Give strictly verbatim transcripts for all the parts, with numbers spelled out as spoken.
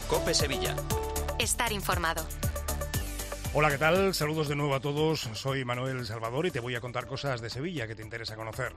COPE Sevilla. Estar informado. Hola, ¿qué tal? Saludos de nuevo a todos. Soy Manuel Salvador y te voy a contar cosas de Sevilla que te interesa conocer.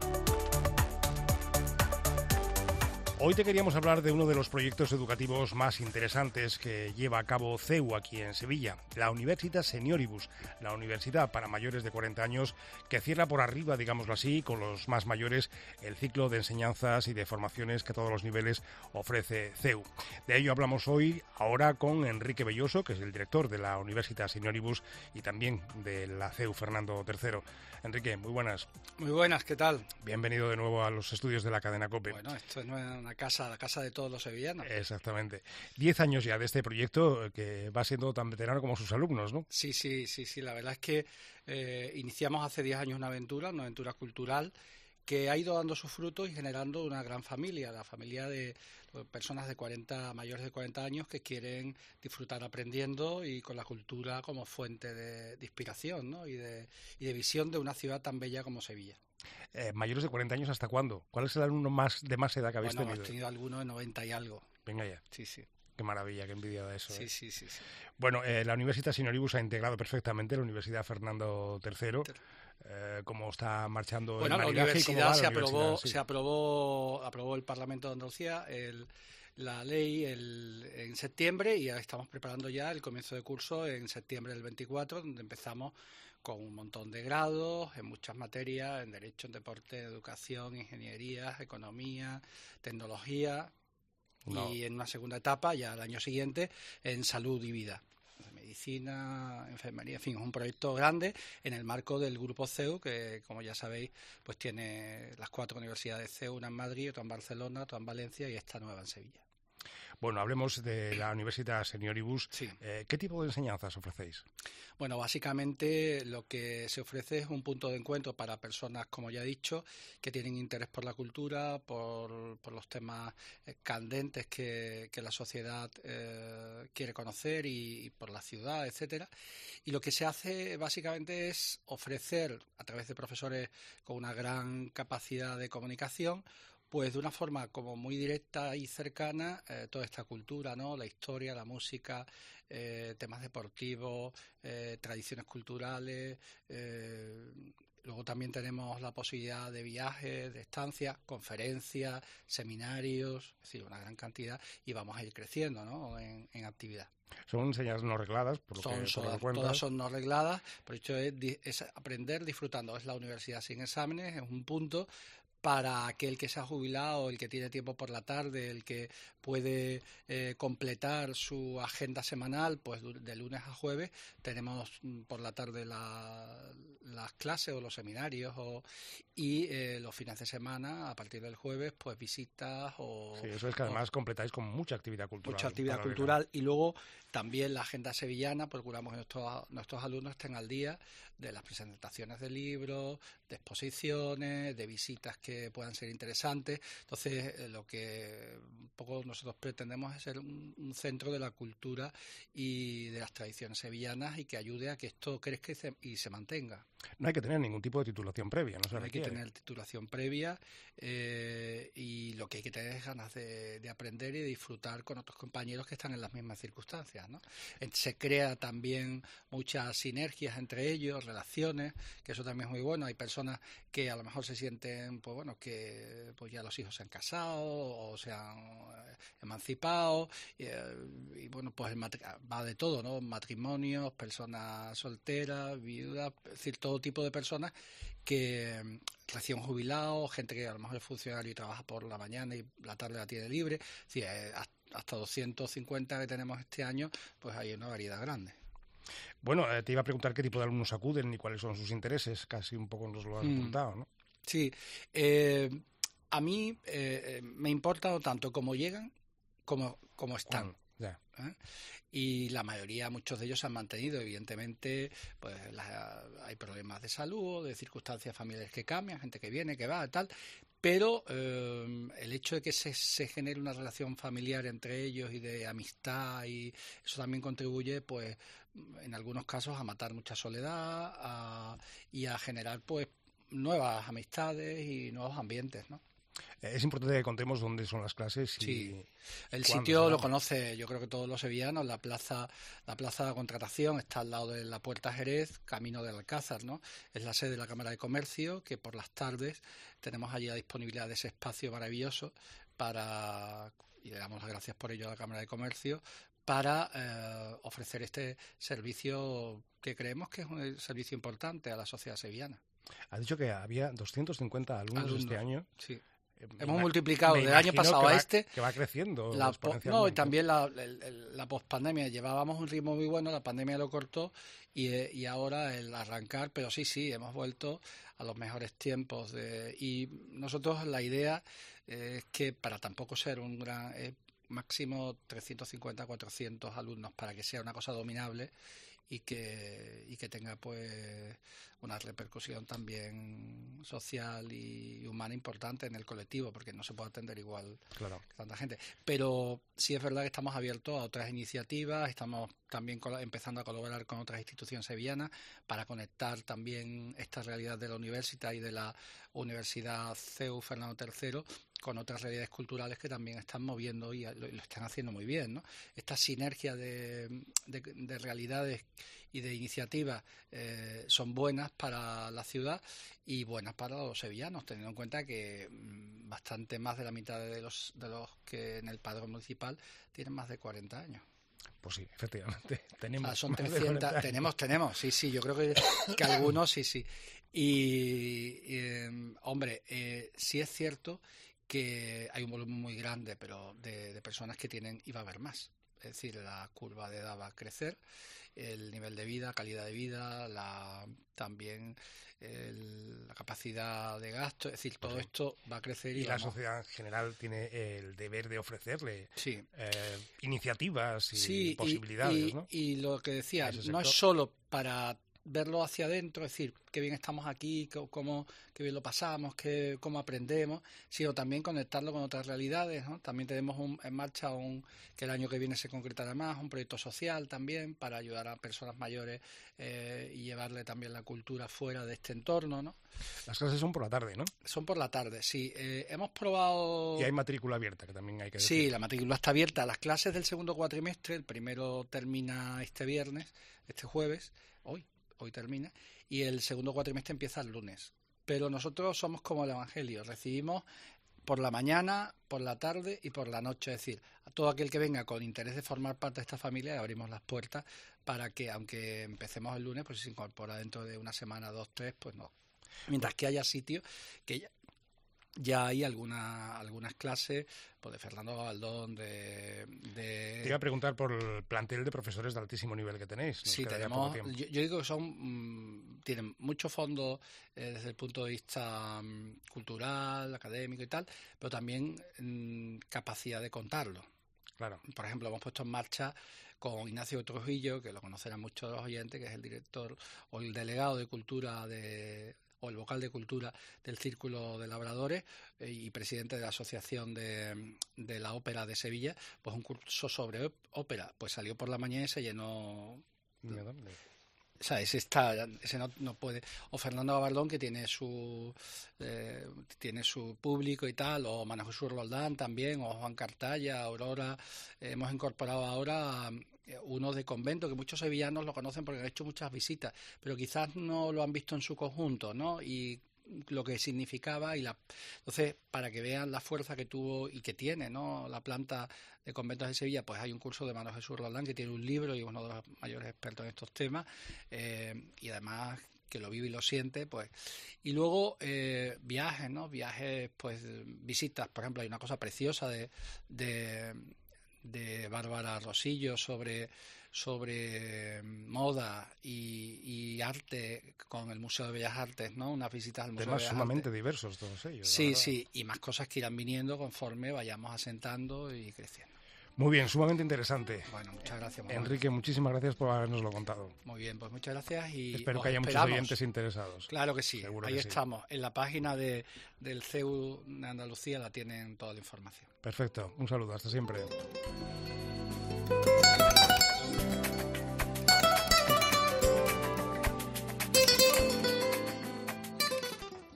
Hoy te queríamos hablar de uno de los proyectos educativos más interesantes que lleva a cabo C E U aquí en Sevilla, la Universitas Senioribus, la universidad para mayores de cuarenta años que cierra por arriba, digámoslo así, con los más mayores, el ciclo de enseñanzas y de formaciones que a todos los niveles ofrece C E U. De ello hablamos hoy, ahora con Enrique Belloso, que es el director de la Universitas Senioribus y también de la C E U Fernando tercero. Enrique, muy buenas. Muy buenas, ¿qué tal? Bienvenido de nuevo a los estudios de la cadena COPE. Bueno, esto no es una casa, la casa de todos los sevillanos. Exactamente. Diez años ya de este proyecto que va siendo tan veterano como sus alumnos, ¿no? Sí, sí, sí, sí. La verdad es que eh, iniciamos hace diez años una aventura, una aventura cultural que ha ido dando sus frutos y generando una gran familia, la familia de personas de cuarenta, mayores de cuarenta años que quieren disfrutar aprendiendo y con la cultura como fuente de, de inspiración, ¿no? y, de, y de visión de una ciudad tan bella como Sevilla. Eh, ¿Mayores de cuarenta años hasta cuándo? ¿Cuál es el alumno más de más edad que habéis bueno, tenido? Hemos tenido algunos de noventa y algo. Venga ya. Sí, sí. Qué maravilla, qué envidia de eso. Sí, ¿eh? sí, sí, sí. Bueno, eh, la Universitas Senioribus ha integrado perfectamente la Universidad Fernando tercero. Eh, cómo está marchando bueno, el la maridaje y cómo va universidad se la aprobó, universidad, sí. se aprobó, aprobó el Parlamento de Andalucía el, la ley el, en septiembre y ya estamos preparando ya el comienzo de curso en septiembre del veinticuatro, donde empezamos con un montón de grados en muchas materias, en Derecho, en Deporte, Educación, Ingeniería, Economía, Tecnología No. y en una segunda etapa, ya el año siguiente, en Salud y Vida. Medicina, enfermería, en fin, es un proyecto grande en el marco del grupo C E U, que como ya sabéis, pues tiene las cuatro universidades C E U, una en Madrid, otra en Barcelona, otra en Valencia y esta nueva en Sevilla. Bueno, hablemos de la Universitas Senioribus. Sí. Eh, ¿Qué tipo de enseñanzas ofrecéis? Bueno, básicamente lo que se ofrece es un punto de encuentro para personas, como ya he dicho, que tienen interés por la cultura, por, por los temas eh, candentes que, que la sociedad eh, quiere conocer y, y por la ciudad, etcétera. Y lo que se hace básicamente es ofrecer, a través de profesores con una gran capacidad de comunicación, pues de una forma como muy directa y cercana eh, toda esta cultura, ¿no? La historia, la música, eh, temas deportivos, eh, tradiciones culturales. Eh, luego también tenemos la posibilidad de viajes, de estancias, conferencias, seminarios, es decir, una gran cantidad y vamos a ir creciendo, ¿no? en, en actividad. Son enseñanzas no regladas, por lo son, que, por son, lo que cuentas. Todas son no regladas, pero esto es, es aprender disfrutando. Es la universidad sin exámenes, es un punto para aquel que se ha jubilado, el que tiene tiempo por la tarde, el que puede eh, completar su agenda semanal, pues de lunes a jueves tenemos por la tarde la, las clases o los seminarios o, y eh, los fines de semana, a partir del jueves, pues visitas o... Sí, eso es que además o, completáis con mucha actividad cultural. Mucha actividad paralela. cultural y luego también la agenda sevillana, procuramos que nuestros, nuestros alumnos estén al día de las presentaciones de libros, de exposiciones, de visitas que puedan ser interesantes. Entonces, eh, lo que un poco nosotros pretendemos es ser un, un centro de la cultura y de las tradiciones sevillanas y que ayude a que esto crezca y se, y se mantenga. No hay que tener ningún tipo de titulación previa, no se No hay requiere. que tener titulación previa eh, y lo que hay que tener es ganas de, de aprender y de disfrutar con otros compañeros que están en las mismas circunstancias, ¿no? Se crea también muchas sinergias entre ellos, relaciones, que eso también es muy bueno. Hay personas que a lo mejor se sienten, pues bueno, que pues ya los hijos se han casado o se han emancipado y, y bueno, pues el va de todo, ¿no? Matrimonios, personas solteras, viudas, es decir, todo tipo de personas que recién jubilados, gente que a lo mejor es funcionario y trabaja por la mañana y la tarde la tiene libre, es decir, hasta doscientos cincuenta que tenemos este año, pues hay una variedad grande. Bueno, eh, te iba a preguntar qué tipo de alumnos acuden y cuáles son sus intereses, casi un poco nos lo has apuntado, ¿no? Sí, eh, a mí eh, me importa tanto cómo llegan como, como están. Bueno, ya. ¿Eh? Y la mayoría, muchos de ellos se han mantenido. Evidentemente, pues la, hay problemas de salud, de circunstancias familiares que cambian, gente que viene, que va, tal. Pero eh, el hecho de que se, se genere una relación familiar entre ellos y de amistad, y eso también contribuye, pues, en algunos casos a matar mucha soledad a, y a generar, pues, nuevas amistades y nuevos ambientes, ¿no? Es importante que contemos dónde son las clases y sí. El cuándo sitio será. lo conoce, yo creo que todos los sevillanos. La plaza, la plaza de Contratación está al lado de la Puerta Jerez, camino del Alcázar, ¿no? Es la sede de la Cámara de Comercio, que por las tardes tenemos allí la disponibilidad de ese espacio maravilloso para, y le damos las gracias por ello a la Cámara de Comercio, para eh, ofrecer este servicio que creemos que es un servicio importante a la sociedad sevillana. Ha dicho que había doscientos cincuenta alumnos, Alumnos, este año. Sí. Eh, Hemos me- multiplicado me del año imagino pasado que a va- este. que va creciendo La po- no, y exponencialmente. también la, el- el- la pospandemia. Llevábamos un ritmo muy bueno, la pandemia lo cortó y, eh, y ahora el arrancar, pero sí, sí, hemos vuelto a los mejores tiempos. De, y nosotros la idea eh, es que para tampoco ser un gran... Eh, máximo trescientos cincuenta, cuatrocientos alumnos para que sea una cosa dominable y que, y que tenga pues una repercusión también social y humana importante en el colectivo, porque no se puede atender igual Claro. que tanta gente. Pero sí es verdad que estamos abiertos a otras iniciativas, estamos también colo- empezando a colaborar con otras instituciones sevillanas para conectar también esta realidad de la universidad y de la Universidad C E U Fernando tercero con otras realidades culturales que también están moviendo y lo, lo están haciendo muy bien, ¿no? Esta sinergia de, de, de realidades y de iniciativas eh, son buenas para la ciudad y buenas para los sevillanos, teniendo en cuenta que mmm, bastante más de la mitad de los, de los que en el padrón municipal tienen más de cuarenta años. Pues sí, efectivamente. Tenemos O sea, son más de trescientos, cuarenta años. tenemos, tenemos, sí, sí, yo creo que, que algunos sí, sí. Y, eh, hombre, eh, sí es cierto que hay un volumen muy grande, pero de, de personas que tienen, y va a haber más. Es decir, la curva de edad va a crecer, el nivel de vida, calidad de vida, la, también el, la capacidad de gasto, es decir, todo Sí. esto va a crecer. Y, Y la vamos- sociedad en general tiene el deber de ofrecerle Sí. eh, iniciativas y Sí, y- posibilidades, y, ¿no? y lo que decía, A ese no es sector. solo para verlo hacia adentro, es decir, qué bien estamos aquí, qué, cómo, qué bien lo pasamos, qué, cómo aprendemos, sino también conectarlo con otras realidades, ¿no? También tenemos un, en marcha un que el año que viene se concretará más, un proyecto social también para ayudar a personas mayores eh, y llevarle también la cultura fuera de este entorno, ¿no? Las clases son por la tarde, ¿no? Son por la tarde, sí. Eh, hemos probado... Y hay matrícula abierta, que también hay que decir. Sí, la matrícula está abierta. Las clases del segundo cuatrimestre, el primero termina este viernes, este jueves, hoy, hoy termina, y el segundo cuatrimestre empieza el lunes. Pero nosotros somos como el Evangelio, recibimos por la mañana, por la tarde y por la noche. Es decir, a todo aquel que venga con interés de formar parte de esta familia, le abrimos las puertas para que, aunque empecemos el lunes, pues si se incorpora dentro de una semana, dos, tres, pues no. Mientras que haya sitio, que ya, ya hay alguna, algunas clases pues de Fernando Gabaldón, de, de... Te iba a preguntar por el plantel de profesores de altísimo nivel que tenéis. Nos Sí, queda ya tenemos, poco tiempo. yo, yo digo que son, mmm, tienen mucho fondo eh, desde el punto de vista mmm, cultural, académico y tal, pero también mmm, capacidad de contarlo. Claro. Por ejemplo, hemos puesto en marcha con Ignacio Trujillo, que lo conocerán muchos de los oyentes, que es el director o el delegado de cultura de o el vocal de cultura del Círculo de Labradores eh, y presidente de la Asociación de, de la Ópera de Sevilla, pues un curso sobre ó- ópera. Pues salió por la mañana y se llenó. O sea, ese está, ese no, no puede. O Fernando Gabaldón, que tiene su eh, tiene su público y tal, o Manuel Jesús Roldán también, o Juan Cartaya, Aurora. Eh, hemos incorporado ahora eh, uno de convento, que muchos sevillanos lo conocen porque han hecho muchas visitas, pero quizás no lo han visto en su conjunto, ¿no? Y lo que significaba y la entonces para que vean la fuerza que tuvo y que tiene, ¿no? La planta de conventos de Sevilla, pues hay un curso de Manuel Jesús Roldán que tiene un libro y es uno de los mayores expertos en estos temas eh, y además que lo vive y lo siente, pues y luego eh, viajes, ¿no? Viajes, pues visitas, por ejemplo, hay una cosa preciosa de de, de Bárbara Rosillo sobre sobre moda y, y arte con el Museo de Bellas Artes, ¿no? Unas visitas al Museo Temas de Bellas sumamente Artes. diversos todos ellos. Sí, sí, y más cosas que irán viniendo conforme vayamos asentando y creciendo. Muy bien, sumamente interesante. Bueno, muchas gracias, Manuel. Enrique, muchísimas gracias por habernoslo contado. Muy bien, pues muchas gracias y Espero os que haya muchos esperamos. oyentes interesados. Claro que sí, Seguro ahí que sí. estamos. En la página de, del C E U de Andalucía la tienen toda la información. Perfecto, un saludo, hasta siempre.